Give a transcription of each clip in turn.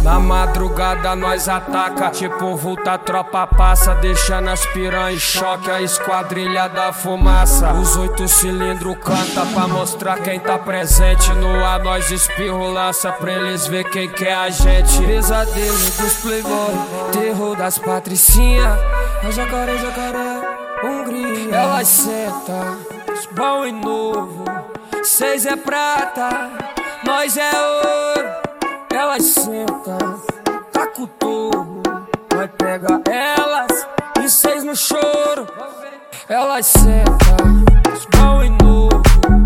Na madrugada nós ataca, tipo vulta, a tropa passa, deixando as piranha em choque, a esquadrilha da fumaça. Os 8 cilindros canta pra mostrar quem tá presente. No ar nós espirro lança pra eles ver quem que é a gente. Pesadelo dos playboy, terror das patricinha. É jacaré, Hungria. Elas senta, bom e novo. 6 é prata, nós é ouro. Elas senta, tá com o torro. Nós pega elas e 6 no choro. Elas senta, bom e novo.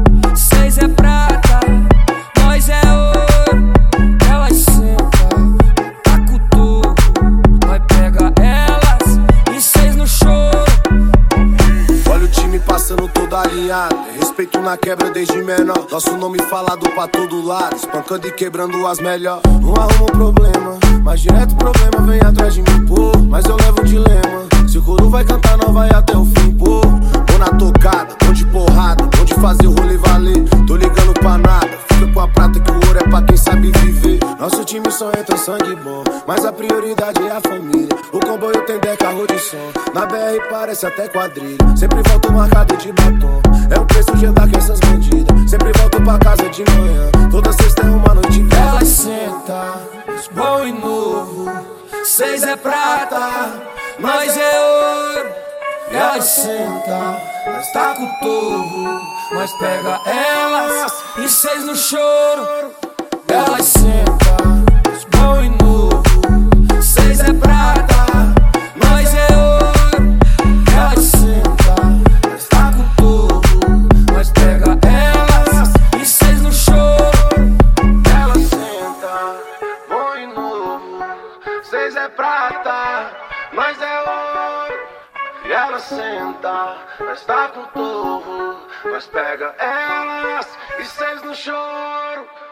6 é prata, nós é ouro. Elas senta, tá com o torro. Nós pega elas e 6 no choro. Olha o time passando todo alinhado, respeito na quebra desde menor. Nosso nome falado pra todo lado, espancando e quebrando as melhor. Não arrumo problema, mas direto problema vem atrás de mim, pô. Mas eu levo um dilema, se o coro vai cantar não vai até o fim, pô. Ou na tocada, ou de porrada, ou de fazer o rolê valer. Tô ligando pra nada, fica com a prata que o ouro é pra quem sabe viver. Nosso time só entra sangue bom, mas a prioridade é a família. O comboio tem 10 carros de som, na BR parece até quadrilha. Sempre volto marcado de batom, é o preço de andar com essas bandidas. Sempre volto pra casa de manhã, toda sexta é uma noite de festa. Elas senta, bom e novo. 6 é prata, nós é ouro. Elas senta, nós tá com o torro. Nós pega elas e 6 no choro. Elas senta, bom e novo. 6 é prata, nós é ouro. Elas senta, nós tá com o torro. Nós pega elas e 6 no choro. Elas senta, bom e novo. 6 é prata, nós é ouro. E ela senta, nós tá com o torro. Nós pega elas e 6 no choro.